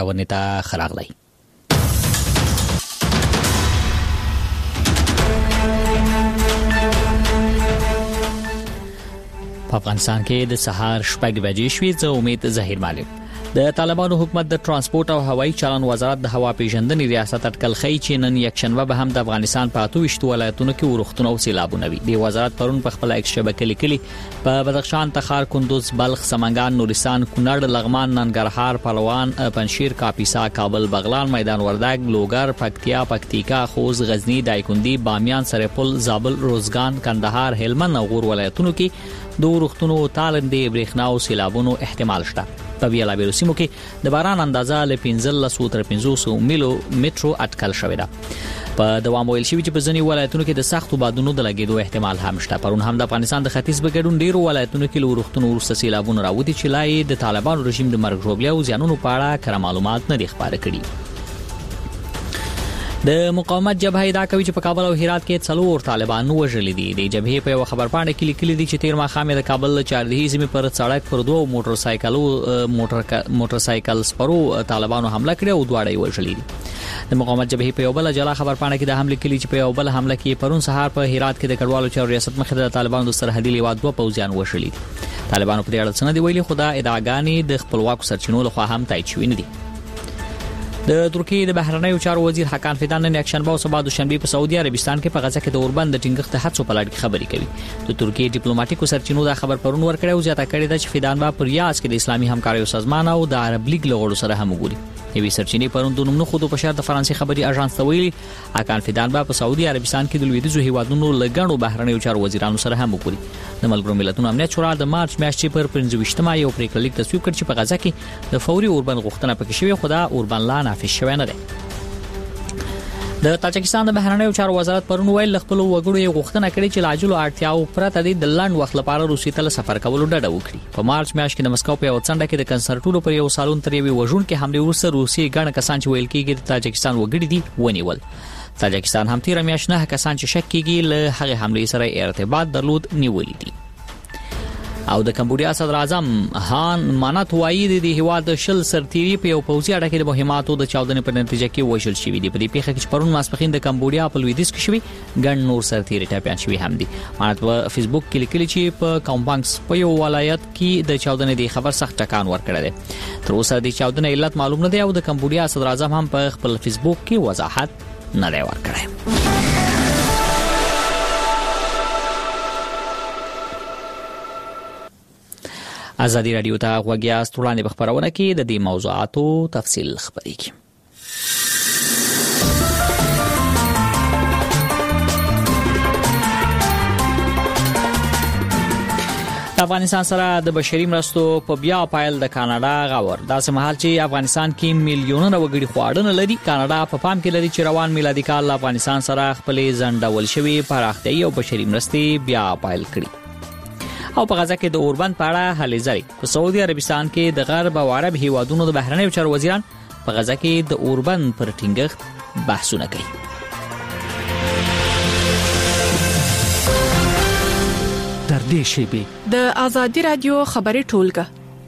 ونیتا خراغلی. په افغانستان کې د سهار 6 بجې شوې. زه امید ظاهر مالک. د طالبانو حکومت د ترانسپورت او هوایي چلن وزارت د هوا پیژندنې ریاست اټکل خی چې نن یکشنبه به هم د افغانستان په 28 ولایتونو کې ورښتونه او سیلابونه وي. د وزارت پرون په خپل ایکس شبکې لیکلي په بدخشان، تخار، کندوز، بلخ، سمنګان، نورستان، کونړ، لغمان، ننګرهار، پهلوان، پنجشیر، کاپیسا، کابل، بغلان، میدان وردګ، لوګر، پکتیا، پکتیکا، خوست، غزنی، دایکنډي، بامیان، سرپل، زابل، روزګان، کندهار، هلمند او غور ولایتونو کې د ورښتونو، تالندې، برېښنا او سیلابونو احتمال شته. په بیلابیلو سیمو کې د باران اندازه له 15 تر 500 میلو مترو اټکل شوې ده. په دوام ویل شوی چې په ځینې ولایتونو کې د سختو بادونو د لګیدو احتمال هم شته. پرون هم د افغانستان د ختیځ بګډون ډیرو ولایتونو کې له ورښتونو وروسته سیلابونه راوتی چې لای د طالبانو رژیم د مرګ ژوبلیا او زیانونو په اړه کره معلومات نه دي خبره کړي. د مقاومت جبهه دا کوي چې په کابل او هرات کې 4 طالبان وژل دي. د جبهې په خبر پاڼه کې لیکلي دي چې 13 مخامه د کابل چاردهي سیمې پر سړک پر 2 موټر سایکل سپرو طالبانو حمله کړې او دواړه یې وژل دي. د مقاومت جبهې په یو بل جلا خبر پاڼه کې د حمله کلی چې په یو بل حمله کې پرون سهار په هرات کې د کډوالو چارو ریاست مخې د طالبانو د سرحدي لیواد 2 پوځیان وژل دي. طالبانو په دې اړه څه نه دی ویلي، خو دا ادعاګانې د خپلواکو سرچینو لخوا هم تایید شوې نه دي. د ترکیې د بهرنیو چارو وزیر حکان فیدان نن یکشنبه او سبا دوشنبه په سعودي عربستان کې په غزه کې د اوربند د ټینګښت د هڅو په لړ کې خبرې کوي. د ترکیې ډیپلوماټیکو سرچینو دا خبر پرون ورکړی او زیاته کړې ده چې فیدان با پر ریاض کې د اسلامي همکاریو سازمان او د عرب لیگ له غړو سره هم وګوري. یوې سرچینې پرون د نومونو خودو په شرط د فرانسې خبري اژانس ته ویلي حکان فیدان با په سعودي عربستان کې د لویدیځو هیوادونو لګڼو بهرنیو چارو وزیرانو سره هم وګوري. د ملګرو ملتونو امنیت شورا د مارچ میاشتې پر 25مه یو پریکړه لیک تصویب کړ چې په غزه کې د فوري اوربند غوښتنه پکې شوې، خو دا اوربند لا نافذ شوی نه دی. د تاجکستان د بهرنیو چارو وزارت پرون ویل خپل وګړو یې غوښتنه کړې چې لاجلو اړتیاو پرته د لند وخت لپاره روسي ته سفر کولو ډډه وکړي. په مارچ میاشت کې د مسکو په یو څنډه کې د کنسرټونو پر یو سالون تر یوې وژونکې حمله وروسته روسي ګڼ کسان چې ویل کېږي د تاجکستان وګړي دي ونیول. تاجکستان هم تیر میاشت نه کسان چې شک کېږي له هغه حمله سره ارتباط درلود نیولې دي. او د کمبودیا صدر اعظم هان مانات وایي د هیواد شل سرتیري په یو پوځي اډه کې د مهماتو د چاودنې په نتیجه کې وژل شوي دي. په دې پیښه کې پرون ماسپخین د کمبودیا په لویدیځ کې شوي ګڼ نور سرتیري ټاپیان شوي هم دي. مانات په فیسبوک کې لیکلي چې په کامپانګس په یو ولایت کې د چاودنې د خبر سخت ټکان ورکړی دی. تر اوسه د چاودنې علت معلوم نه دی او د کمبودیا صدر اعظم هم په خپل فیسبوک کې وضاحت نه دی ورکړی. ازادي رادیو ته غوږیاست. وړاندې په خبرونه کې د دې موضوعاتو تفصیل خبرې کی. افغانستان سره د بشري مرستو په بیا پایل د کاناډا غور. داسې مهال چې افغانستان کې میلیونونه وګړي خواړه لري، کاناډا په پام کې لري چې روان میلادي کال افغانستان سره خپلې ځنډول شوي پراختیايي او بشري مرستې بیا پایل کړي. او په غزه کې د اوربند په اړه هلې ځلې. په سعودي عربستان کې د غرب او عرب هیوادونو د بهرنیو چارو وزیران په غزه کې د اوربند پر ټینګښت بحثونه کوي. در دې شیبې د ازادي رادیو خبري ټولګه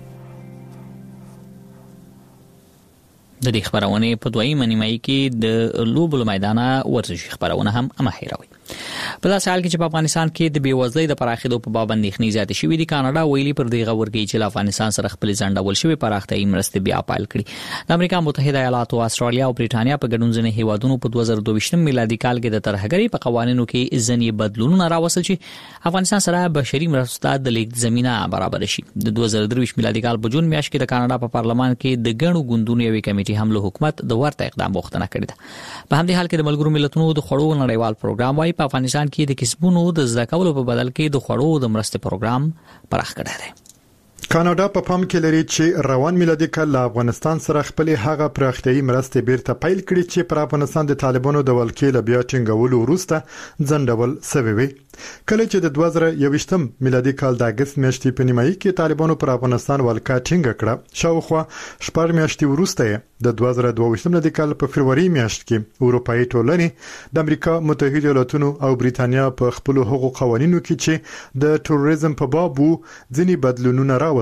د دې خبرونه په دویمه نیمه کې د لوبلو میدانه ورزشي خبرونه هم امهیروي. په داسې حال کې چې په افغانستان کې د بیوزلۍ د پراخېدو په باب اندېښنې زیاتې شوې دي، کاناډا ویلي پر دې غورګي چې افغانستان سره خپل ځنډول شوی پراختیايي مرستې بیا پایل کړي. د امریکا متحده ایالاتو، استرالیا او بریټانیا په ګډون ځینې هیوادونو په 2022 میلادي کال کې د ترهګرۍ په قوانینو کې ځینې بدلونونه راوستل چې افغانستان سره بشري مرستو د لیږد زمينه برابر شي. د 2023 میلادي کال په جون میاشت کې د کاناډا په پارلمان کې د ګڼو ګوندونو یوې کمیټې هم له حکومت د ورته اقدام غوښتنه کړې ده. په همدې حال کې د ملګرو ملتونو د خوړو نړیوال پروګرام وايي په افغانستان کې د کسبونو د زده کولو په بدل کې د خوړو د مرستې پروګرام پراخ کړی دی. کاناډا په پام کې لري چې روان میلادي کال له افغانستان سره خپل هغه پراختیايي مرستې بیرته پیل کړي چې پر افغانستان د طالبانو د ولکې له بیا ټینګولو وروسته ځنډول شوی وي. کله چې د 2021 میلادي کال د اگست میاشتې په نیمایي کې طالبانو پر افغانستان ولکه ټینګ کړه، شاوخوا شپږ میاشتې وروسته د 2022 میلادي کال په فروری میاشت کې اروپאי ټولنې د امریکا متحده ایالاتونو او بریټانیا په خپل حقوقي قوانینو کې چې د تروریزم په باب ځینې بدلونونه راوستل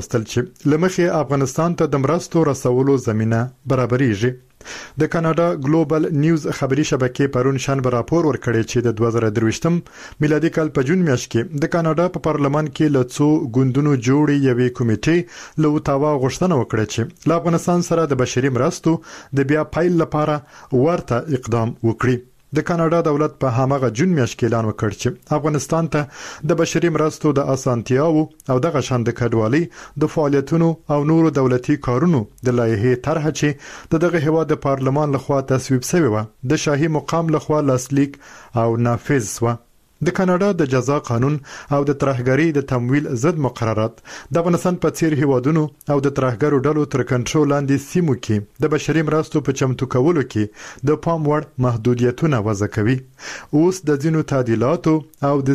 لوستل چې لمخې افغانستان ته د مرستو رسولو زمينه برابرېږي. د کاناډا ګلوبل نیوز خبري شبکې پرون شنبه راپور ورکړی چې د 2023م میلادي کال په جون میاشت کې د کاناډا په پارلمان کې له څو ګوندونو جوړې یوې کمیټې له اوتاوا غوښتنه وکړه چې له افغانستان سره د بشري مرستو د بیا پیل لپاره ورته اقدام وکړي. د کاناډا دولت په هماغه جون میاشت کې اعلان وکړ چې افغانستان ته د بشري مرستو د اسانتیاو او د غشند کډوالۍ د فعالیتونو او نورو دولتي کارونو د لایحې طرح چې دغه هیواد د پارلمان لخوا تصویب شوی و د شاهي مقام لخوا لاسلیک او نافذ و. د کاناډا د جزا قانون او د ترهګرۍ د تمویل ضد مقررات د افغانستان په څیر هیوادونو او د ترهګرو ډلو تر کنټرول لاندې سیمو کې د بشري مرستو په چمتو کولو کې د پام وړ محدودیتونه وضع کوي. اوس د ځینو تعدیلاتو او د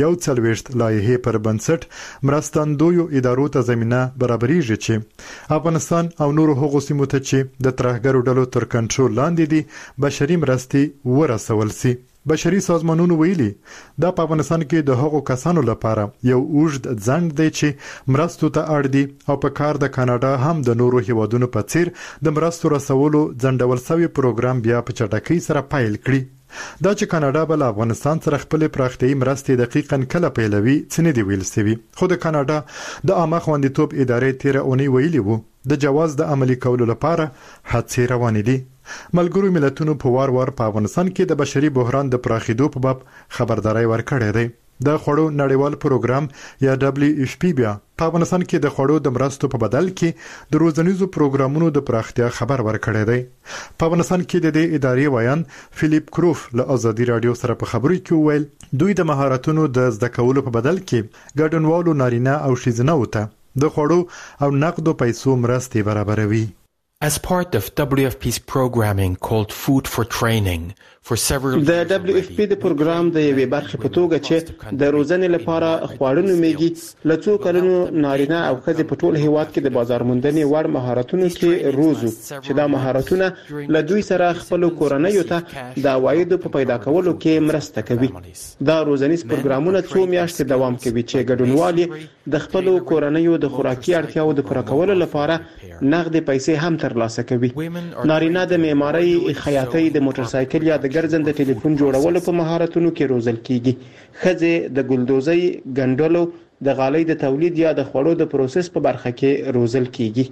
C140 لایحې پر بنسټ مرستندویو ادارو ته زمينه برابرېږي چې افغانستان او نورو هغو سیمو ته چې د ترهګرو ډلو تر کنټرول لاندې دي بشري مرستې ورسول شي. بشري سازمانونو ویلي دا په افغانستان کې د هغو کسانو لپاره یو اوږد ځنډ دی چې مرستو ته اړ دي او په کار د کاناډا هم د نورو هیوادونو په څیر د مرستو رسولو ځنډول شوی پروګرام بیا په چټکۍ سره پیل کړي. دا چې کاناډا بل افغانستان سره خپل پراختیايي مرستې دقیقاً کله پیلوي څنګه دی ویل سوي. خو د کاناډا د عامه خوندیتوب ادارې تیر اونۍ ویلي وو د جواز د عملي کولو لپاره هڅې روانې دي. ملګرو ملتونو په وار په افغانستان کې د بشري بحران د پراخېدو په باب خبرداري ورکړې ده. د خوړو نړیوال پروګرام یا WFP بیا په افغانستان کې د خوړو د مرستو په بدل کې د روزنیزو پروګرامونو د پراختیا خبر ورکړی دی. په افغانستان کې د دې ادارې ویان فلیپ کروف له ازادي رادیو سره په خبرو کې ویل دوی د مهارتونو د زده کولو په بدل کې ګډونوالو نارینه او ښځینه وته د خوړو او نقدو پیسو مرستې برابروي. As part of WFP's programming called Food for Training for several د WFP د پروګرام د یوې برخې په توګه چې د روزنې لپاره خواړه میږي لڅو کلونو نارینه او ښځې په ټول هیواد کې د بازار موندنې وړ مهارتونو کې روزو چې دا مهارتونه له دوی سره خپل کورنۍ ته د عوایدو په پیدا کولو کې مرسته کوي. دا روزنیز پروګرامونه څو میاشتې دوام کوي چې ګډونوالي د خپل کورنۍ د خوراکي اړتیاو د پوره کولو لپاره نغدي پیسې هم ترلاسه کوي. نارینه د معمارۍ، خیاطۍ، د موټر سایکل یا د ګرځنده ټلیفون جوړولو په مهارتونو کې روزل کیږي. ښځې د ګلدوزۍ، ګنډلو، د غالۍ د تولید یا د خوړو د پروسس په برخه کې روزل کیږي.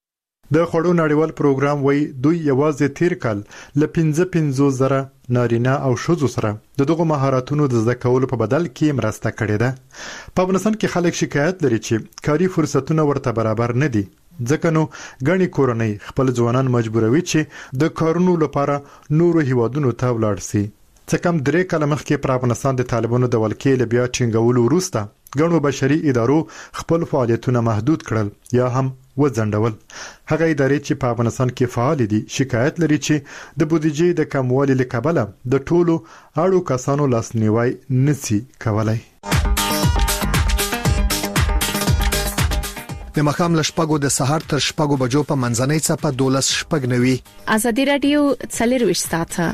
د خوړو نړیوال پروګرام وای دوی یوازې تیر کال ل 15,000 نارینه او ښځو سره دغه مهارتونو د زده کولو په بدل کې مرسته کړې ده. په افغانستان کې خلک شکایت لري چې کاري فرصتونه ورته برابر نه دي. ځکه نو غني کورنۍ خپل ځوانان مجبوروي چې د کارونو لپاره نورو هیوادونو ته ولاړ شي. څه کم 3 کال مخکې پر افغانستان د طالبانو د ولکې له بیا ټینګولو وروسته ګڼو بشري ادارو خپل فعالیتونه محدود کړل یا هم وځنډول. هغه ادارې چې په افغانستان کې فعال دي شکایت لري چې د بودیجې د کموالي له کبله د ټولو اړو کسانو لاسنیوي نشي کولای. د مخام لشپګو د سحر تر شپګو بجو په منځنۍ صفه 12 شپګنوي. ازادي رادیو 24 ساعته.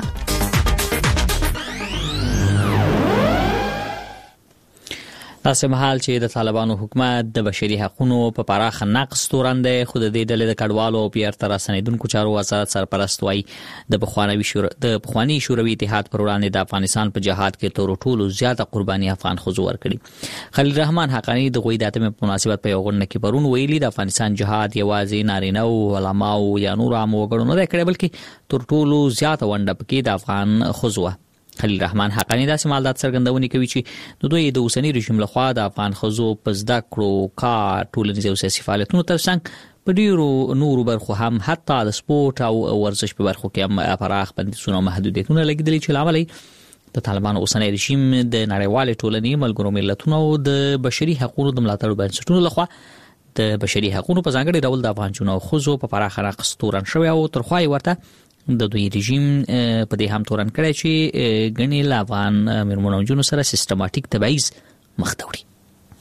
تاسو مهال چې د طالبانو حکومت د بشري حقوقو په پراخ نقض تورنده خود د ډلې د کډوالو او پیرته رسنیدونکو چارو وزارت سرپرست وای د بخوانی شوروي اتحاد پر وړاندې د افغانستان په جهاد کې تر ټولو زیاته قرباني افغان خزو ورکړي. خلیل رحمان حقانی د غوي داتمه په مناسبت په یوغړنه کې پرون ویلي د افغانستان جهاد یوازې نارینه او علما او یا نور عام وګړو نه کړي بلکې تر ټولو زیاته ونډه پکې د افغان خزو. خلیل رحمان حقانی دا سمالدات څرګندونې کوي چې دوی د اوسنی رژیم لخوا د افغان خزو په زده کړو، کار، ټولنیز او سیاسي فعالیتونو ترڅنګ په ډیرو نورو برخو هم حتی د سپورت او ورزش په برخو کې هم پراخ بندیزونه او محدودیتونه لګیدلي چې لامل د طالبانو اوسنی رژیم د نړیوال ټولنې ملګرو ملتونو او د بشري حقوقو د ملاتړ بنسټونو لخوا د بشري حقوقو په ځانګړي ډول د افغان جنو خزو په پراخ نقض تورن شوی او ترخوای ورته د دوی رژیم په دې هم تورن کړی چې غنی افغان مرمنو جنو سره سیستماتیک تبعیض مخ ته وړي.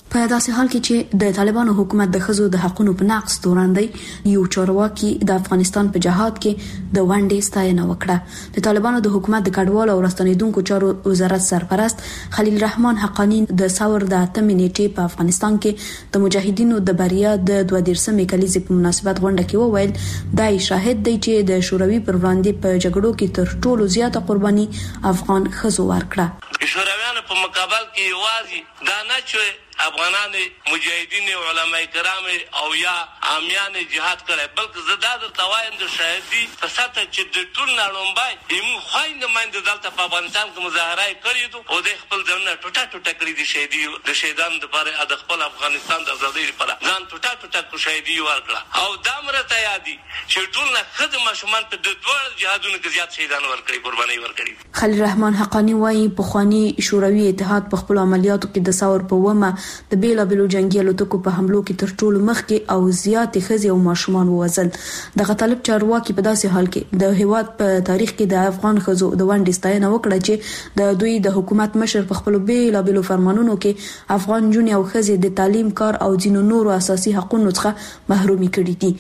په داسې حال کې چې د طالبانو حکومت د خزو د حقوقو په نقض تورن دی، یو چارواکي د افغانستان په جهاد کې د ونډې ستاینه وکړه. د طالبانو د حکومت د کډوالو او راستنیدونکو چارو وزارت سرپرست خلیل الرحمن حقانی د ثور د 8 نیټې په افغانستان کې د مجاهدینو د بریا د 22 کلیزې په مناسبت غونډه کې وویل دای شاهد دی چې د شوروي پر وړاندې په جګړو کې تر ټولو زیاته قرباني افغان خزو ورکړه. شورویانو په مقابل کې یوازې دا نه چې افغانان مجاهدین علماء کرام او یا عامیان جهاد کړي، بلکې زدا د توایم د شهادي په ساته چې د ټول نړومبای ایمو خويند مند دلته په افغانستان کې مظاهره کړې دي او د خپل ځنه ټوټه کړې دي شهادي د شهیدانو لپاره د خپل افغانستان د ازادۍ لپاره ځان ټوټه کو شهادي ورکړه او دا مرته یادي چې ټول نه خدمت شومان په د دوه جهادونو کې زیات شهیدان ورکړي، قرباني ورکړي. خلیل الرحمن حقانی وايي پخوانی شوروي اتحاد په خپل عملیاتو کې د ثور په ومه د بیلابلو جنگي الوتکو په حملو کې تر ټولو مخکې او زیات ښځې او ماشومان ووژل. دغه طالب چارواکي په داسې حال کې د هیواد په تاریخ کې د افغان ښځو د ونډې ستاینه وکړه چې د دوی د حکومت مشر په خپل بیلابلو فرمانونو کې افغان جونې او ښځې د تعلیم، کار او ځینو نورو اساسي حقوقو څخه محرومي کړي دي.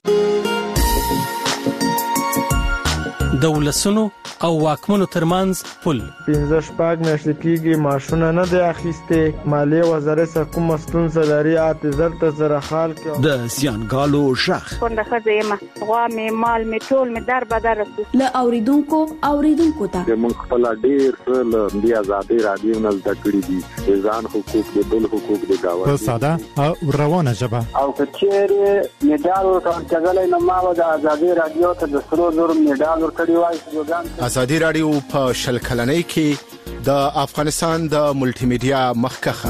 د ولسونو او واکمنو ترمنځ پل 15 میاشتې کېږي معاشونه نه دی اخیسته، مالیه وزارت څخه کوم مسئول لري اعتذار ته زره حال کې د زیانګالو شخ څنګه خځه غوا می مال می ټول می در بدر له اوریدونکو ته موږ خپل ډیر له دی آزادي رادیو نه زده کړی دي، ځان حقوق د بل حقوق د گاوه په ساده او روانه ژبه او کچېره میډال ورکړل کېږي نو ما د آزادي رادیو ته د سرو زر میډال ورکړی وای. آزادي رادیو په شل کلنۍ کې د افغانستان د ملټي میډیا مخکخه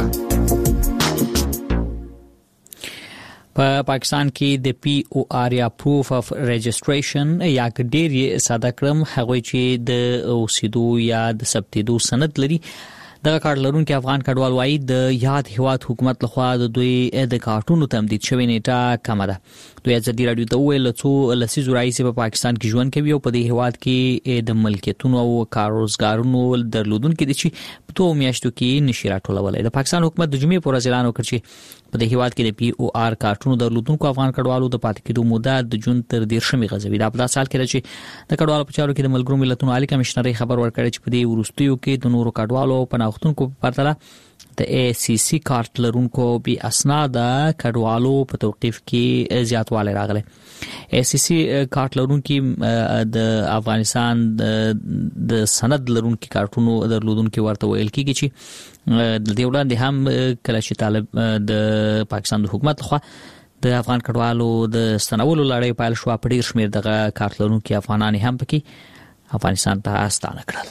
په پاکستان کې د پی او آر یا پروف اف رجسټریشن یا ډیر ساده کړم هغه چې د اوسېدو یا د ثبتېدو سند لري. دغه کارت لرونکي افغان کډوال وایي د یاد هیواد حکومت لخوا د دوی د کارتونو تمدید شوی نیټه کمه ده. دوی ازادي رادیو ته ویل څو لسیزو راځي په پاکستان کې ژوند کوي او په دې هیواد کې د ملکیتونو او کاروبارونو درلودونکو دي چې په 2 میاشتو کې نشي راټولولای. د پاکستان حکومت د جمعې پر ورځ اعلان وکړ چې په دې هیواد کې د پی او آر کارتونو درلودونکو افغان کډوالو د پاتې کېدو موده د جون تر 10 غځوي. دا په داسې حال کې چې د کډوالو په چارو کې د ملګرو ملتونو عالی کمشنري خبر ورکړی چې په دې وروستیو کې د نورو کډوالو په پناهغښتونکو په پرتله د ای سی سی کارت لرونکو بي اسناد کډوالو په توقيف کې زیاتوالی راغلی. ای سی سی کارت لرونکي د افغانستان د سند لرونکي کارتونو درلودونکو ورته ویل کیږي چې د دې وړاندې هم کله چې طالب د پاکستان د حکومت لخوا د افغان کډوالو د ستنولو لړۍ پیل شو، په ډیر شمیر دغه کارت لرونکي افغانان هم پکې افغانستان ته ستانه کړل.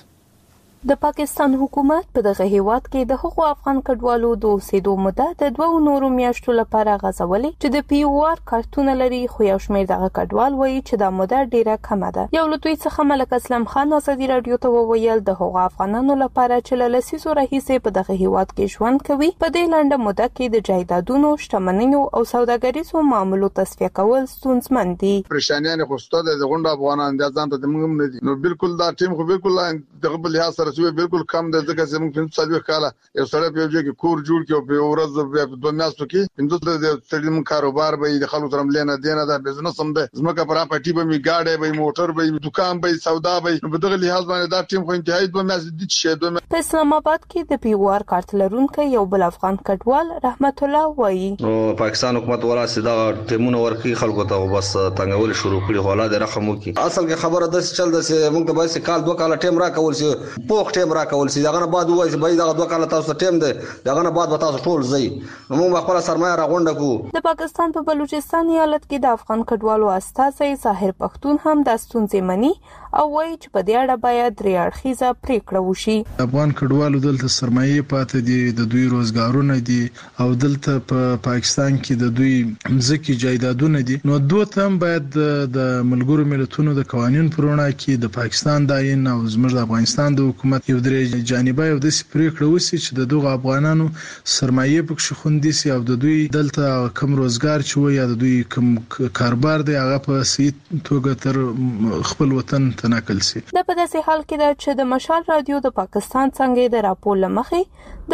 د پاکستان حکومت په دغه هیواد کې د حقوق افغان کډوالو د اوسېدو موده د 2 نورو میاشتو لپاره غځولې چې د پی او آر کارتونه لري، خو یو شمېر دغه کډوال وایي چې دا موده ډیره کمه ده. یو له دوی څخه ملک اسلم خان ازادي رادیو ته وویل د حقوق افغانانو لپاره چې له لسیزو راهیسې په دغه هیواد کې ژوند کوي په دې لنډه موده کې د جایدادونو، شتمنیو او سوداګریزو معاملو تصفیه کول ستونزمن دي. پرېشانیان خو ستاسو د غونډه افغانان د ځان ته موږ نه دي، نو بالکل دا ټیم خو بالکل دغه بل لحاظ سره بالکل کم ده، ځکه چې موږ 5 کاله یو سره په یوه کې کور جوړ کړو، په ورځ په 2 میاشتو کې 15 د سړي کاروبار به د خلکو سره مليانه دینه ده، بزنس هم ده، زموږه پر پټي به می گاډي به موټر به دکان به سودا به، په دغه لحاظ باندې دا ټیم خو انتهایی 2 میاشتې دي چې په اسلام آباد کې د پی او آر کارت لرونکي یو بل افغان کډوال رحمت الله وایي او پاکستان حکومت ولا سدا ټیمونه ورکی خلکو ته بس تنګول شروع کړي، حواله د رقم وکي. اصل کې خبره د چل د موږ د بس کال 2 کال ټیم را کول سي، پوخ ټیم را کول سي، دغه بعد وایي به دغه 2 کال تاسو ټیم دی، دغه بعد به تاسو ټول ځي، موږ خپل سرمایه را غونډه کو. د پاکستان په بلوچستان ایالت کې د افغان کډوالو استازي ظاهر پښتون هم د ستونزې مني او وایي چې په دې اړه باید درې اړخیزه پریکړه وشي. افغان کډوالو دلته سرمایه پاتې دي، د دوی روزګارونه دي او دلته په پاکستان کې د دوی ځکه جایدادونه دي، نو دوی هم باید د ملګرو ملتونو د قوانینو پرونه کې د پاکستان داین او زموږ د افغانستان د حکومت یو درې جانبه یو د پریکړه وشي چې د دغه افغانانو سرمایه پکې خوندي سي او د دوی دلته کم روزګار چې وي یا د دوی کم کاروبار دی هغه په صحیح توګه تر خپل وطن تنقل سي. د په داسې حال کې چې د مشال رادیو د پاکستان څنګه د راپور لمخې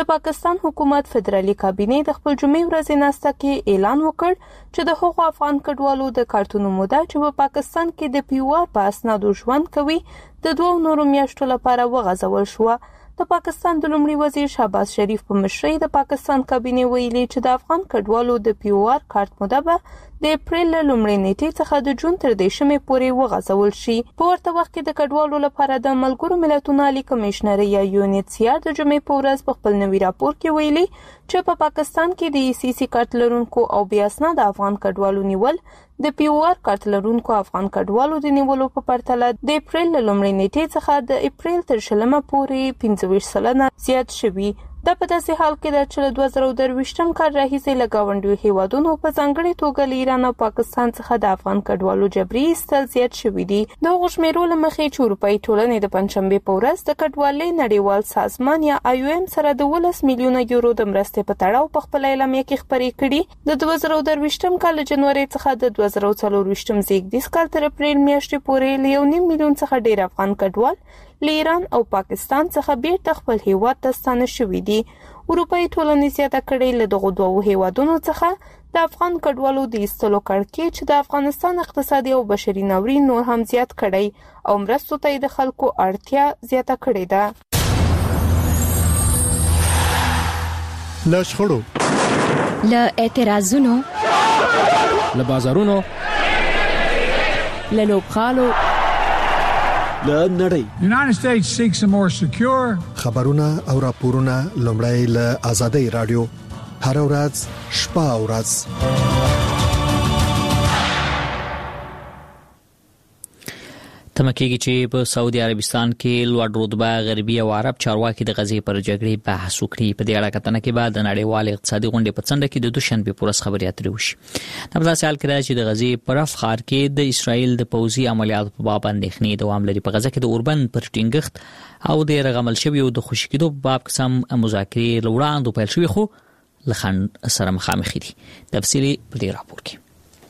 د پاکستان حکومت فدرالي کابینه د خپل جمعې ورځې ناسته کې اعلان وکړ چې د هغو افغان کډوالو د کارتونو موده چې په پاکستان کې د پیوار په اسنادو ژوند کوي د 2 نورو میاشتو لپاره وغځول شو. د پاکستان د لومړي وزیر شهباز شریف په مشرۍ د پاکستان کابینه ویلي چې د افغان کډوالو د پیوار کارت موده به د اپریل لومړۍ نیټې څخه د جون تر 10مې پورې وغځول شي. په ورته وخت کې د کډوالو لپاره د ملګرو ملتونو عالی کمشنر یا UNHCR د جمعې په ورځ په خپل نوي راپور کې ویلي چې په پاکستان کې د ECC کارت لرونکو او بیا اسناد افغان کډوالو نیول د پیوار کارت لرونکو افغان کډوالو د نیولو په پرتله د اپریل لومړۍ نیټې څخه د اپریل تر 10مه پورې 25% زیات شوي. دا په داسې حال کې ده چې له 2023م کال راهیسې له ګاونډیو هیوادونو په ځانګړې توګه له ایران او پاکستان څخه د افغان کډوالو جبري ایستل زیات شوي دي. د هغو شمیرو له مخې چې اروپایي ټولنې د پنجشنبې په ورځ د کډوالۍ نړیوال سازمان یا IOM سره د 12 میلیونه یورو د مرستې په تړاو په خپل اعلامیه کې خبرې کړي. د 2023م کال جنوري څخه د 2024م زیږدیز کال تر اپریل میاشتې پورې له 1.5 میلیون څخه ډیر افغان کډوال له ایران او پاکستان څخه بیرته خپل هیواد ته ستانه شوي دي. اروپایي ټولنې زیاته کړې له دغو دوو هیوادونو څخه د افغان کډوالو د ایستلو کړکېچ چې د افغانستان اقتصادي او بشري ناورین نور هم زیات کړی او مرستو ته د خلکو اړتیا زیاته کړې ده. له شخړو، له اعتراضونو، له بازارونو، له لوبغالو، له نړۍ. United States seeks a more secure. خبرونه او راپورونه لومړی له آزادۍ رادیو هر ورځ شپه او ورځ. تمکیږي چې په سعودي عربستان کې لوړ رتبه غربي او عرب چارواکي د غزې پر جګړې بحث وکړي. په دې اړه کتنه کې بعد د نړیوال اقتصادي غونډې په څنډه کې د دوشنبه پورس خبري اترې وشي. د بل سال کې چې د غزې پر افخار کې د اسرایل د پوځي عملیاتو په باب اندېښنې دوام لري. په غزه کې د اوربند پر ټینګښت او د رغمل شوی او د خوشکېدو په باب قسم مذاکرې لوړاندو پیل شوی خو لخند سره مخامخ دي. تفصیلی په دې راپور کې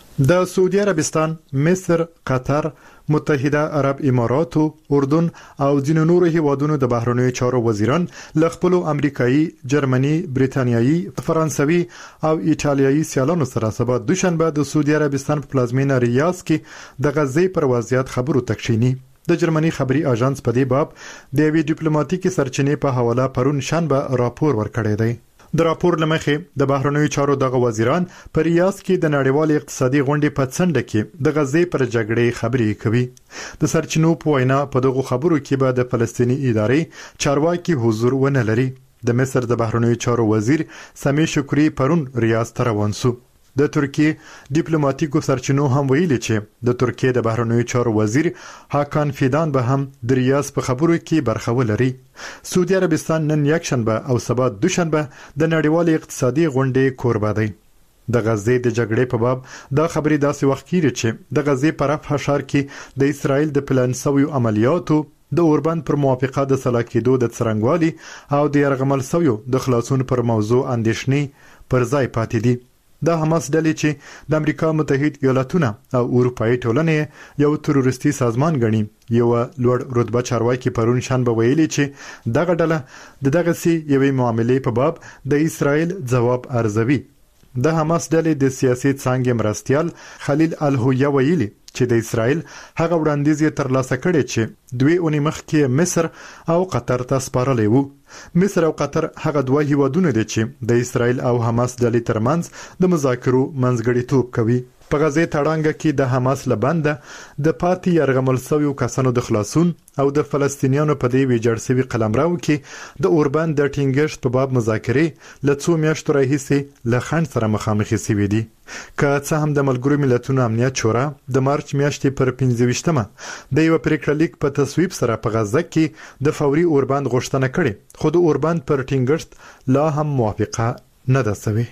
د سعودي عربستان، مصر، قطر، متحده عرب اماراتو، اردن او ځینو نورو هیوادونو د بهرنیو چارو وزیران ل خپل امریکایي، جرمني، بریتانیایي، فرانسوي او ایتالیایي سیالانو سره سبا دوشنبه د سعودي عربستان په پلازمینه ریاض کې د غزې پر وضعیت خبرو تکشینی. د جرمني خبري اژانس په دې باب د یوې ډیپلوماټیکي سرچینې په حواله پرون شنبه راپور ورکړی دی. د راپور لمخې د بهرنیو چارو دغه وزیران پر ریاض کې د نړیوال اقتصادي غونډې په څنډه کې د غزې پر جګړې خبرې کوي. د سرچینو په وینا په دغه خبرو کې به د فلسطینی ادارې چارواکي حضور ونه لري. د مصر د بهرنیو چارو وزیر سامي شکری پرون ریاض ته روان شو. د ترکیه ډیپلوماټیکو سرچینو هم ویلي چې د ترکیه د بهرنیو چارو وزیر هاکان فیدان به هم د ریاض په خبرو کې برخه ولري. سعودي عربستان نن یکشنبه او سبا دوشنبه د نړیوال اقتصادي غونډې کوربه دی. د غزې د جګړې په باب دا خبرې داسې وخت کېږي چې د غزې په رفح ښار کې د اسرایل د پلان شویو عملیاتو د اوربند پر موافقه د سلا کېدو د څرنګوالي او د یرغمل شویو د خلاصون پر موضوع اندېښنې پر ځای پاتې دي. د حماس ډلې چې د امریکا متحده ایالاتونه او اروپایي ټولنې یو تروریستي سازمان ګڼي، یو لوړ رتبه چارواکي پرون شنبه ویلي چې دغه ډله دغه سي یوې معاملې په باب د اسرایل ځواب ارزوي. د حماس ډلې د سیاسي څانګې مرستيال خلیل الهویه ویلي چې د اسرایل هغه وړاندیز یې ترلاسه کړی چې دوی اونۍ مخکې مصر او قطر ته سپارلی وو. مصر او قطر هغه دوه هیوادونه دي چې د اسرایل او حماس ډلې ترمنځ د مذاکرو منځګړیتوب کوي. په غزې تړانګه کې د حماس لبنده د پاتې یرغمل شویو کسانو د خلاصون او د فلسطینیانو په دې ویجاړ شوی قلمرو کې د اوربند د ټینګښت په باب مذاکرې له څو میاشتو راهیسې له خنډ سره مخامخ شوي دي. که څه هم د ملګرو ملتونو امنیت شورا د مارچ میاشتې پر 25مه د یو پریکړه لیک په تصویب سره په غزه کې د فوري اوربند غوښتنه کړې، خو د اوربند پر ټینګښت لا هم موافقه نه ده شوې.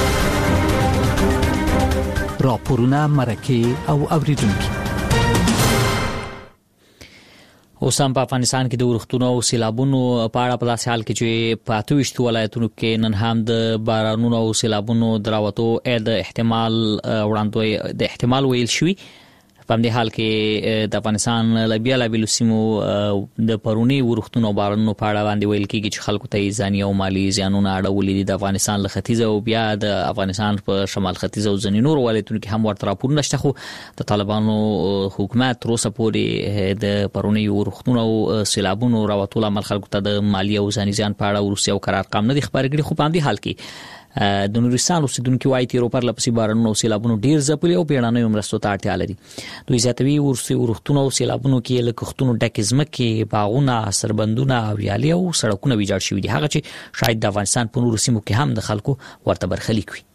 راپورونه، مرکه او اوریدونکو. اوس هم په افغانستان کې د ورښتونو او سیلابونو په اړه په داسې حال کې چې په 28 ولایتونو کې نن هم د بارانونو او سیلابونو دراوتو د احتمال ویل شوی. په دې حال کې د افغانستان لبیا لبیل سیمو د پرونی ورختونو بارونو په اړه باندې ویل کېږي چې خلکو ته ځاني او مالی زیانونه اړولې دي. د افغانستان له ختیځ او بیا د افغانستان په شمال ختیځ او ځینې نور ولایتونو کې هم ورته راپورونه شته، خو د طالبانو حکومت تر اوسه پورې د پرونی ورختونو او سیلابونو راوتول عمل خلکو ته د مالی او ځاني زیان په اړه ورسي او قرار قام نه دي خبرې کړي. خو په دې حال کې د نورستان اوسیدونکو وايي تیرو پر لپسې بارانونو او سیلابونو ډیر ځپلي او بیړنیو مرستو ته اړتیا لري. دوی زیاتوي ورختونو او سیلابونو کې له کښتونو ډکې ځمکې، باغونه، سربندونه او ویالې او سړکونه ویجاړ شوي دي، هغه چې شاید د افغانستان په نورو سیمو کې هم د خلکو ورته برخلیک وي.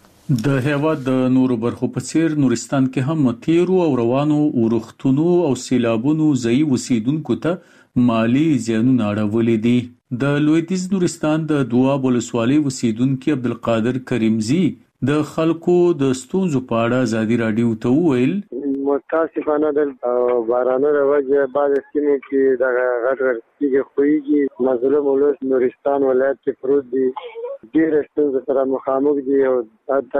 د هیواد د نورو برخو په څیر نورستان کې هم تیرو او روانو ورختونو او سیلابونو ځای اوسیدونکو ته مالی زیانونه اړولې دي. د لویدیځ نورستان د دواب ولسوالۍ اوسیدونکو عبدالقادر کریمزی د خلکو د ستونزو په اړه ازادي رادیو ته وویل متاسفانه د بارانونو وجه بعض سیمو کې د غټ غټ خوېږي مظلوم ولس نورستان ولایت کې پروت دي، ډېر ستونزې سره مخامخ دي او حتی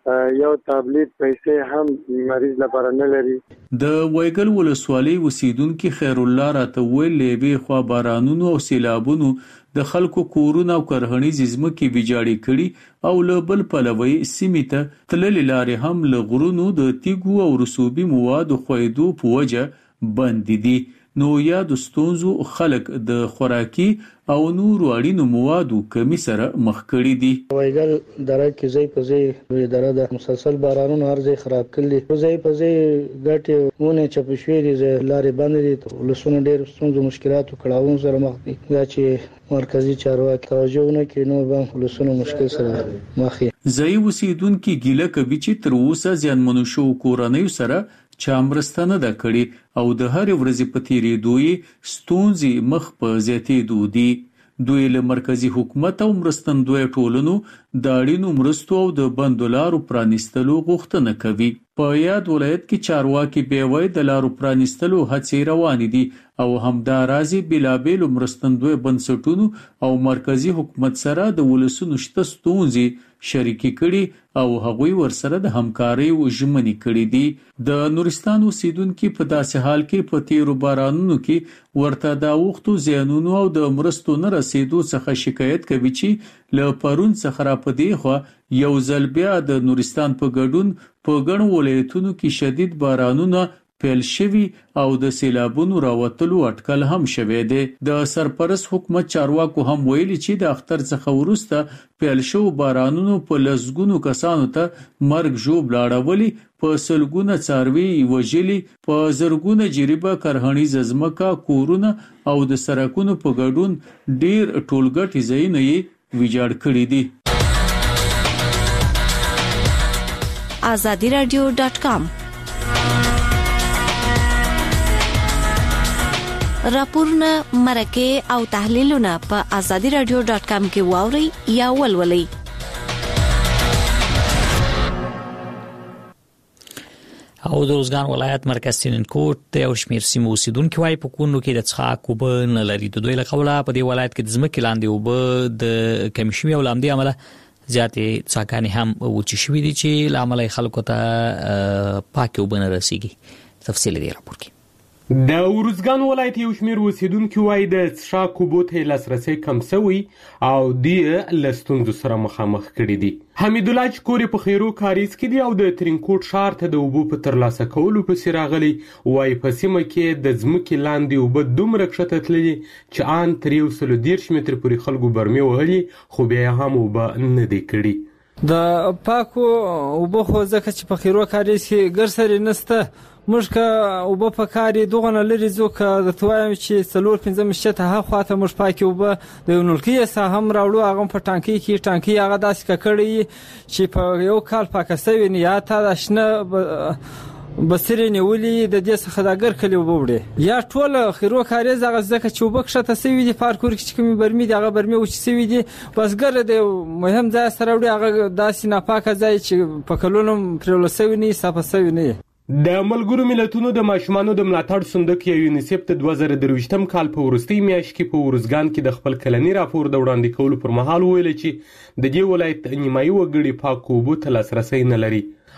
یو تابلیت پیسې هم مریض لپاره نه لري. د وایګل ولسوالۍ اوسیدونکو خیر الله راته ویل لوي خو بارانونو او سیلابونو د خلکو کورونه او کرهنیز ځمکې ویجاړې کړي او له بل پلوي سیمې ته تللې لارې هم له غرونو د تیګو او رسوبي موادو خویدو په وجه بند دي. نو یا د ستونزو خلک د خوراکي او نورو اړینو موادو کمی سره مخ کړي دي. وایګل دره کې ځای په ځای دره د مسلسل بارانونو هر ځای خراب کړي، ځای په ځای ګټې ونه چپ شوې دي، لارې بندې دي، ولسونه ډېر ستونزو مشکلاتو کړاوونو سره مخ دي. دا چې مرکزی چارواکي توجه ونه کړي نو به ولسونه مشکل سره مخ وي. ځای اوسیدونکو ګیله کوي چې تر اوسه زیانمنو شو کورنیو سره چا مرسته نه ده کړې او د هر ورځې په تیریدو یې ستونزې مخ په زیاتېدو دي. دوی له مرکزی حکومت او مرستندوی ټولنو د اړینو مرستو او د بندو لارو پرانیستلو غوښتنه کوي. په یاد ولایت کې چارواکي بیوي د لارو پرانیستلو هڅې روانې دي او همدارازي بلابل مرستندوی بنسټونو او مرکزی حکومت سره د ولسونو شته ستونزې شریکي کړي او هغوی ورسره د همکارۍ ژمنې کړي دي. د نورستان اوسیدونکو په داسې حال کې په تیرو بارانونو کې ورته د وختو زیانونو او د مرستو نه رسیدو څخه شکایت کوي چې له پرون څخه را پدې خو یو ځل بیا د نورستان په ګډون په ګڼ ولایتونو کې شدید بارانونه پیل شوی او د سیلابونو راوتلو اټکل هم شوی دی. د سرپرست حکومت چارواکو هم ویلي چې د اختر څخه وروسته پیل شو بارانونو په لسګونو کسانو ته مرګ ژوب لاړولي، په سلګونه څاروي وژلي، په زرګونه جریبه کرهنیز ځمکه، کورونه او د سړکونو په ګډون ډیر ټولګټي ځایونه یې ویجاړ کړي دي. azadiradio.com راپورونه، مرکه او تحلیلونه په azadiradio.com کې واوري یا ولولئ. او د روزګان ولایت مرکز سیننکوټ د یو شمېر سیمو اوسیدونکو وايي په کونو کې د څښاک اوبه نه لري. د دوی له قوله په دې ولایت کې د ځمکې لاندې اوبه د کمیشمي او لامدي عمله زیاتې څاګانې هم وچې شوې دي چې له امله خلکو ته پاکې اوبه نه رسیږي. تفصیل دې راپور کې. د روزګان ولایت یو شمېر اوسیدونکو وايي د څښاک اوبو ته لاسرسی کم شوی او دوی له ستونزو سره مخامخ کړي دي. حمید الله چې کور په خیرو کاریز کې دی او د ترینکوټ ښار ته د اوبو په ترلاسه کولو پسې راغلی، وايي په سیمه کې د ځمکې لاندې اوبه دومره کښته تللي چې ان تر 130 متره پورې خلکو برمې وهلي خو بیا هم اوبه نه دی کړي. د پاکو اوبه خو ځکه چې په خیرو کاریز کې ګرسري نسته، موږ که اوبه په کاري دغه نه لري ځو که درته وایم چې 4-5 شته هغه خواته موږ پاکې اوبه د یو نلکي ساه هم راوړو، هغه په ټانکۍ کې ټانکۍ هغه داسې ککړی چې په یو کال پاکه سوي نه یا تا د شنه بسرې نیولې د دې څخه د اگر کلی اوبه وړي یا ټول خیرو کاریز هغه ځکه چې اوبه کښته سوي دي پارکور کې چې کومې برمې دي هغه برمې وچې سوي دي، بسګر د مهم ځای سره وړي هغه داسې ناپاکه ځای چې په کلونو پرېوله سوي نه صافه سوي نه. د ملګرو ملتونو د ماشومانو د ملاتړ صندوق یا یونیسف د 2023م کال په وروستۍ میاشت کې په ورزګان کې د خپل کلنی راپور د وړاندې کولو پر مهال ویل چې د دې ولایت نیمایي وګړي پاکو اوبو ته لاسرسی نه لري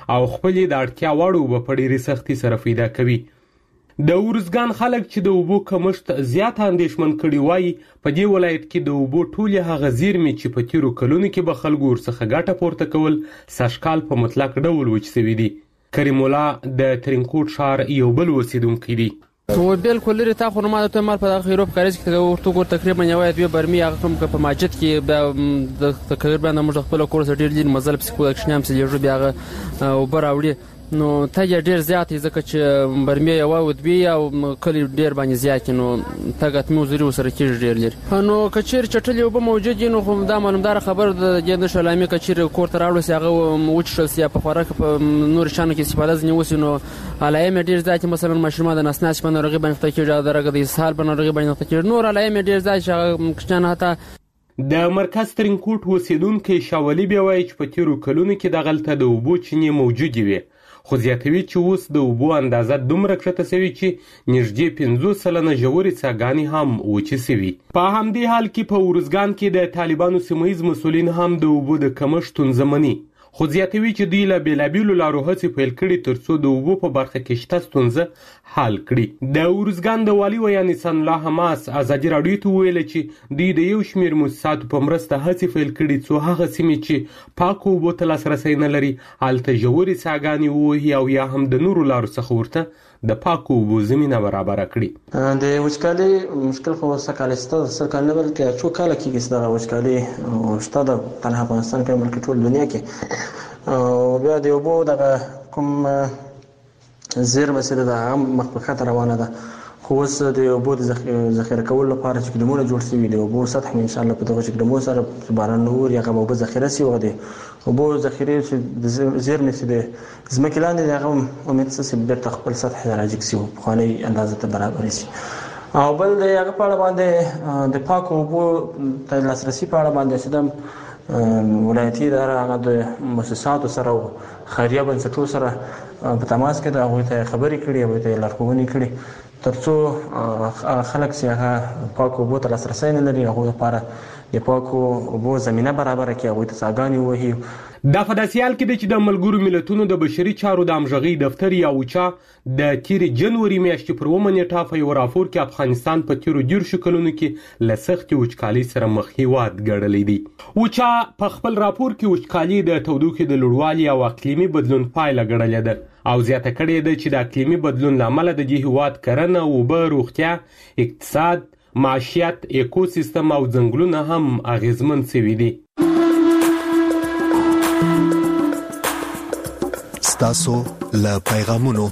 او خپلې د اړتیا وړ اوبه په ډېرې سختۍ سره پیدا کوي. د ارزګان خلک چې د اوبو کمښت زیات اندېښمن کړي وایي په دې ولایت کې د اوبو ټولې هغه زیرمې چې په تېرو کلونو کې به خلکو ورڅخه ګټه پورته کول سږکال په مطلق ډول وچ سوي دي. کریم الله د ترینکوټ ښار یو بل اوسېدونکی دی. بالکل لري تا خو ما ته مال په دغه خیروب کاریز کې ورته ګور تقریبا یو دوه برمي هغه کوم په ماجد کې د تقریبا موږ خپل کور سره ډیر لري مزل په کوم شنام سره یو بیا او براوړي نو ته ډیر زیات ځکه چې برمي یو ودبي او کلی ډیر باندې زیات نو تاګت مو زری وسره کې ډیر لري نو کچیر چټلې وب موجود نو خو دا معلومدار خبر د جند شلامي کچیر کور تر اړو سیغه وچل سیا په خوراک په نور شانو کې استفاده ځنی وسی نو علایم ډیر زیات مثلا مشرومه د نسناس په نورغي باندې تکي درګه د اسهال په نورغي باندې تکي نور علایم ډیر زیات کچنه هتا د مرکز ترینکوټ اوسیدونکو شاولي بیا وایي چې په تیرو کلونو کې د غلطه د اوبو چینې موجودې وي خو زیاتوي چې اوس د اوبو اندازه دومره کښته سوي چې نږدې 50 سلنه ژورې څاګانې هم وچې سوي. په همدې حال کې په ارزګان کې د طالبانو سیمهیز مسؤلین هم د اوبو د کمښت ستونزه مني خو زیاتوي چې دوی له بېلابېلو لارو هڅې پیل کړي تر څو د اوبو په برخه کې شته ستونزه حل کړي. د ارزګان د والي ویان سن الله حماس ازادي راډیو ته ویل چې دوی د یو شمېر مؤسساتو په مرسته هڅې پیل کړي څو هغه سیمې چې پاکو اوبو ته لاسرسی نه لري هلته ژورې څاګانې ووهي او یا هم د نورو لارو څخه ورته د پاکو اوبو زمینه برابره کړي. د وچکالۍ مشکل خو سکالسته سرکال نه بلکې څو کاله کېږي دغه وچکالۍ شته د تنها افغانستان کې بلکې ټول دنیا کې او بیا د اوبو دغه کوم زیرمه چې د هغه مخ په خطر روانه ده خو اوس د اوبو د ذخیره کولو لپاره چې ګدمونه جوړ شوي دي اوبو سطح ان شاء الله په دغه ګدمو سره باران نور یا اوبو ذخیره شي او د اوبو ذخیره چې د زیرمې چې د ځمکې لاندې د هغه امید چې بیرته خپل سطح راجګ شي او پخواني اندازه ته برابر شي. او بل د هغه په اړه باندې د پاکو اوبو ته لاسرسي په اړه باندې چې ولایتي اداره د مؤسساتو سره او خیریه بنسټونو سره په تماس کې د هغوی ته خبرې کړي او ته لارښوونې کړي ترڅو خلک چې هغه پاکو اوبو ته لاسرسی نه لري هغوی لپاره د پاکو اوبو زمینه برابره کړي هغوی ته څاګانې ووهي. دا په داسې حال کې دی چې د ملګرو ملتونو د بشري چارو د همغږۍ دفتر یا اوچا د تیرې جنوري میاشتې پر 9 نیټه په یو راپور کې افغانستان په تیرو 10 کلونو کې له سختې وچکالۍ سره مخ هیواد ګڼلی دی. اوچا په خپل راپور کې وچکالي د تودوخې د لوړوالي او اقلیمي بدلون پایله ګڼلې ده او زیاته کړې ده چې د اقلیمي بدلون له امله د دې هیواد کرنه اوبه روغتیا اقتصاد معیشت ایکوسیستم او ځنګلونه هم اغیزمن شوي دي. ستاسو له پیغامونو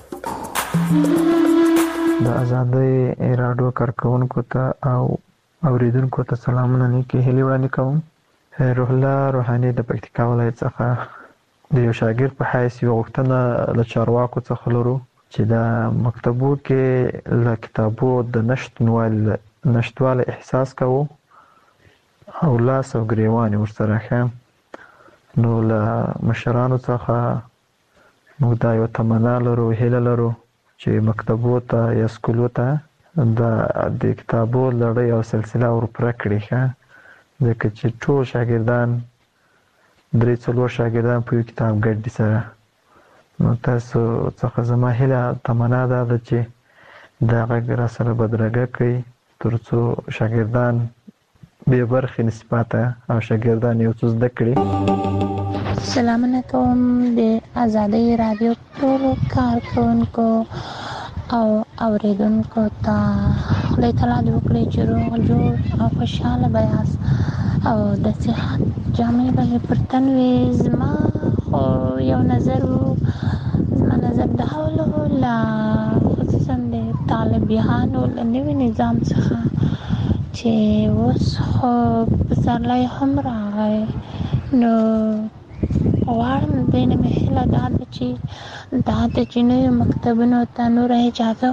د ازادۍ رادیو کارکونکو ته او اوریدونکو ته سلامونه نیکې هیلې وړاندې کوم. روح الله روحاني د پکتیکا ولایت څخه د یو شاګرد په حیث یو غوښتنه له چارواکو څخه لرو چې د مکتبو کې له کتابو د نشتواله احساس کوو او لاس او ګریوان ورسره ښه نو له مشرانو څخه موږ دا یو تمنا لرو هیله لرو چې مکتبو ته یا سکولو ته د کتابو لړۍ او سلسله ورپوره کړي ښه ځکه چې ټول شاګردان 3-4 شاګردان په یو کتاب ګډ دي سره نو تاسو څخه زما هیله تمنا دا ده چې دا غږ راسره بدرګه کړئ تر څو شاګردان بې برخې نسباته او شاګردان یو څه زده کړي. سلامونه کوم د ازادۍ رادیو ټولو کارکونکو او اوریدونکو ته خدای تعالی دې وکړي چې روغ جوړ او خوشحاله به یاست او د صحت جامې به مې پر تن وي. زما خو یو نظر زما نظر د حولو له خصوصا د طالبانو له نوي نظام څخه چې اوس خو پسرلی هم راغی نو غواړم دوی نه مې هیله دا ده چې نویو مکتبونو ته نوره اجازه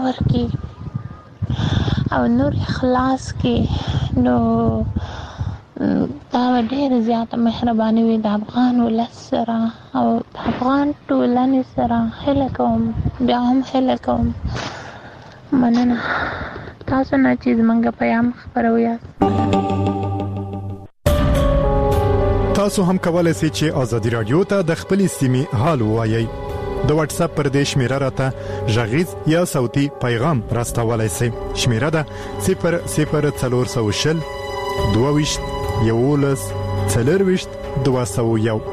ورکړي او نور خلاص کړي نو دا به ډېره زیاته مهرباني وي د افغان ولس سره او د افغان ټولنې سره. هیله کوم بیا هم هیله کوم مننه تاسو نه چې زموږ پیغام خپروئ. تاسو هم کولای شئ چې ازادي رادیو ته د خپلې سیمې حال ووایئ. د واتس اپ پر دې شمیره راته ژغیز یا صوتي پیغام راستولای شئ. شمیره ده 00420 22 11 40 201.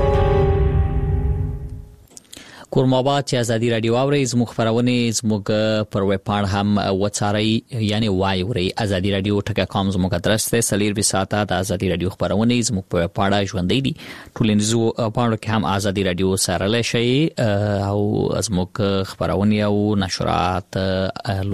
کورماباد چې ازادي رادیو اوري زموږ خبرونه زموږ پر ویب پاڼه هم وڅاري یعنی وای اوري ازادي رادیو ټکا.com زموږ ادرس ته سلیر به ساته د ازادي رادیو خبرونه زموږ په ویب پاڼه ژوندې دي ټولنیزو پاڼو کې هم ازادي رادیو سره لشي او زموږ خبرونه او نشرات